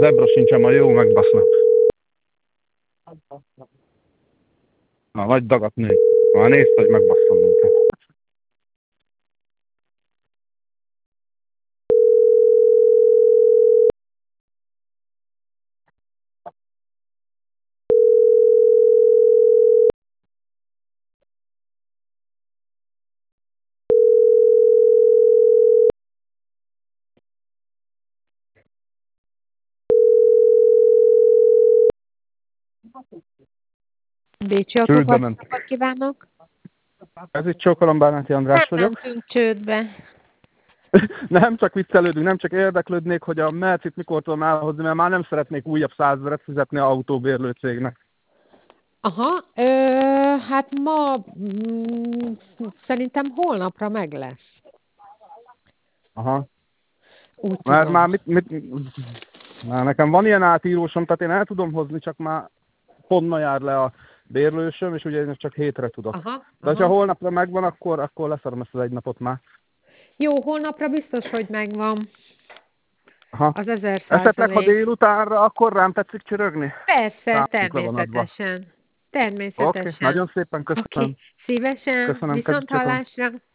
zebra sincsen, ma jó megbasznak. Na, vagy dagat nő. Már nézd, hogy megbasszom minket. Bécsi Autópart, napot kívánok! Ez itt Csókolom Bálnáti András nem vagyok. mentünk csődbe. Nem csak viccelődünk, nem csak érdeklődnék, hogy a Mercit mikor tudom elhozni, mert már nem szeretnék újabb 100 000-et fizetni autóbérlő cégnek. Aha, hát ma szerintem holnapra meg lesz. Aha. Úgy Mert tudom. már már nekem van ilyen átírósom, tehát én el tudom hozni, csak már pont ma jár le a bérlősöm, és ugye én csak hétre tudok. Aha, De ha holnapra megvan, akkor leszarom ezt az egy napot már. Jó, holnapra biztos, hogy megvan. Aha. Az 1000%. Esetleg, ha délutánra, akkor rám tetszik csörögni? Persze, természetesen. Oké, nagyon szépen köszönöm. Szívesen, Köszönöm, viszont hallásra.